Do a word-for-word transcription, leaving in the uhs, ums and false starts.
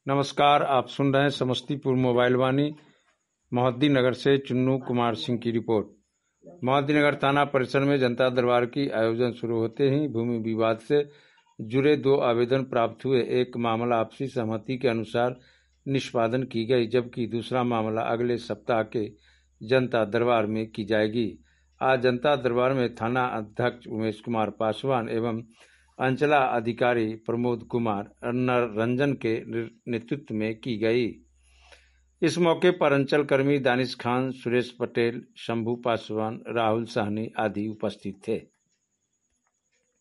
नमस्कार, आप सुन रहे हैं समस्तीपुर मोबाइल वाणी। मोहद्दी नगर से चुन्नू कुमार सिंह की रिपोर्ट। मोहद्दी नगर थाना परिसर में जनता दरबार की आयोजन शुरू होते ही भूमि विवाद से जुड़े दो आवेदन प्राप्त हुए। एक मामला आपसी सहमति के अनुसार निष्पादन की गई, जबकि दूसरा मामला अगले सप्ताह के जनता दरबार में की जाएगी। आज जनता दरबार में थाना अध्यक्ष उमेश कुमार पासवान एवं अंचला अधिकारी प्रमोद कुमार रंजन के नेतृत्व में की गई। इस मौके पर अंचल कर्मी दानिश खान, सुरेश पटेल, शंभू पासवान, राहुल साहनी आदि उपस्थित थे।